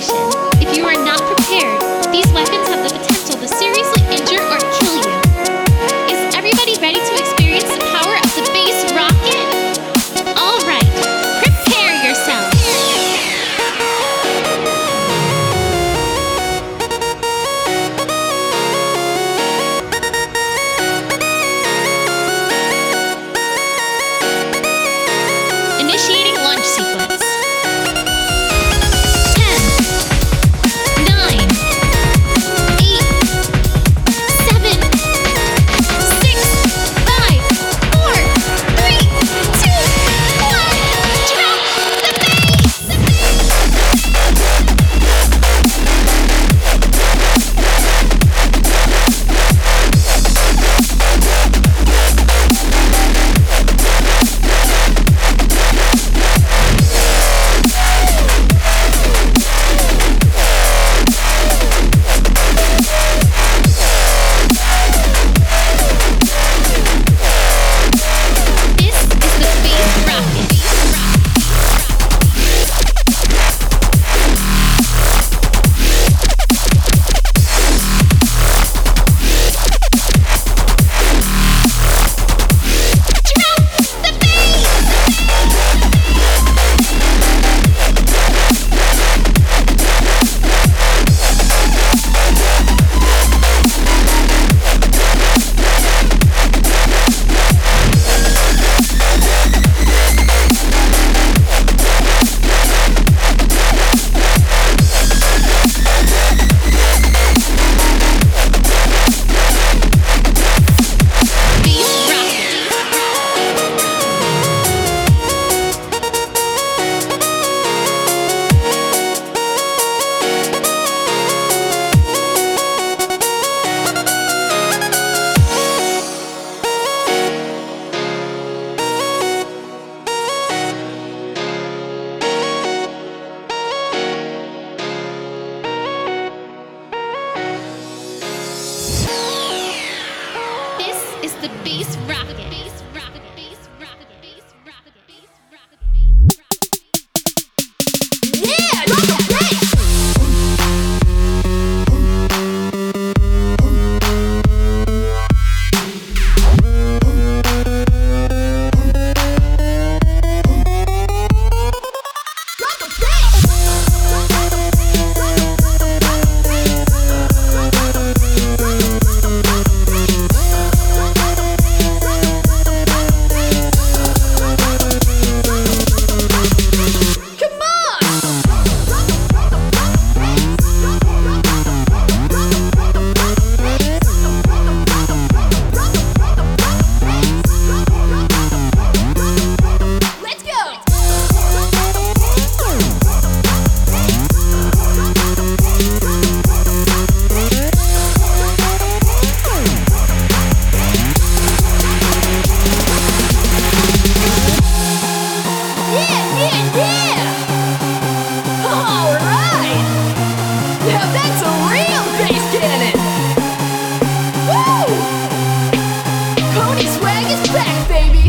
situation. If you are not prepared, these weapons have the potential to seriously injure or kill you. Is everybody ready to experience the power of the bass rocket? Alright, prepare yourself! Initiating launch sequence. 10, 9, 8, 7, 6, 5, 4, 3, 2, 1. Drop the This is the bass rocket. Drop the bass rocket. This is the bass rocket. Bass rocket. Bass rocket. Bass rocket. Bass rocket. Bass rocket. Yeah, drop the bass. Drop the Come on! Let's go! Yeah! All right! Now that's a real bass cannon! Woo! Pony swag is back, baby!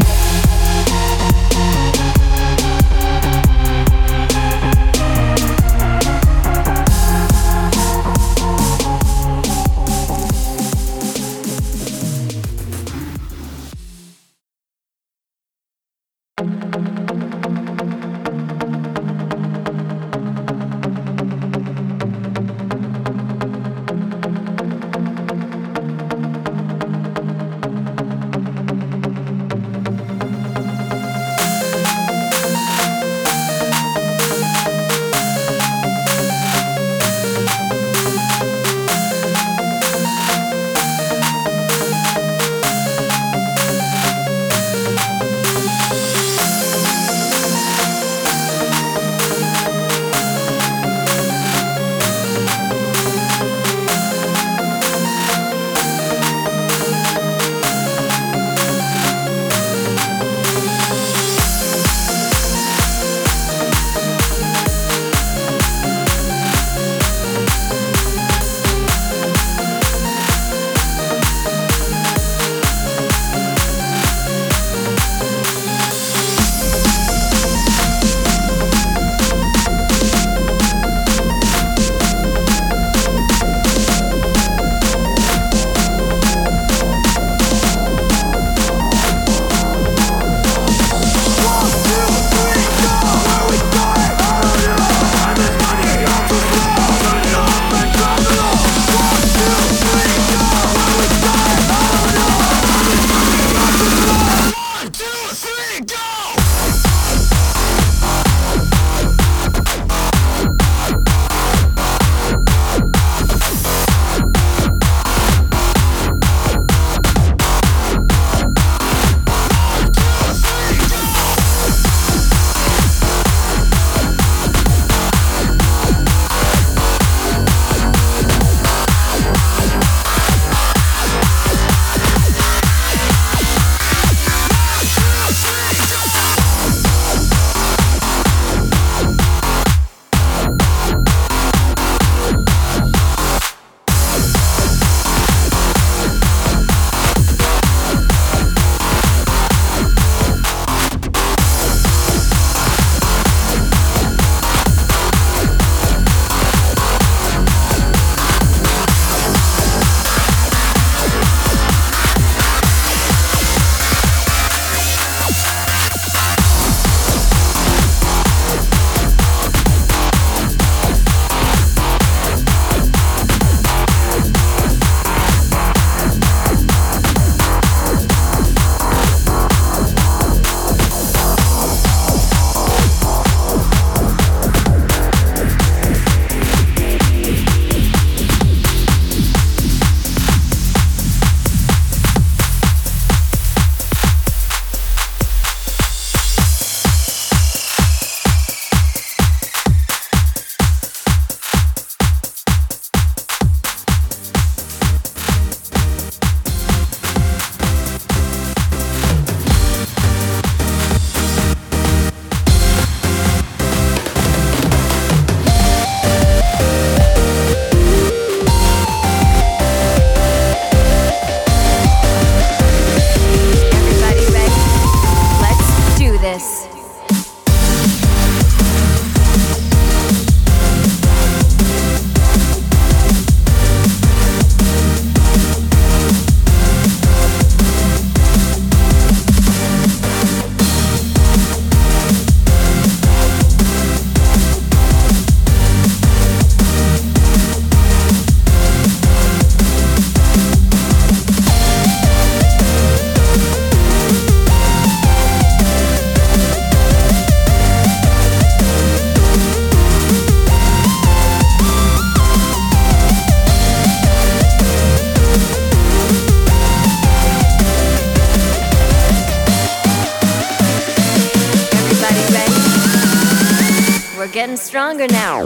getting stronger now.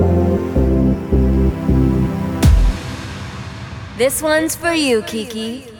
This one's for you, Kiki.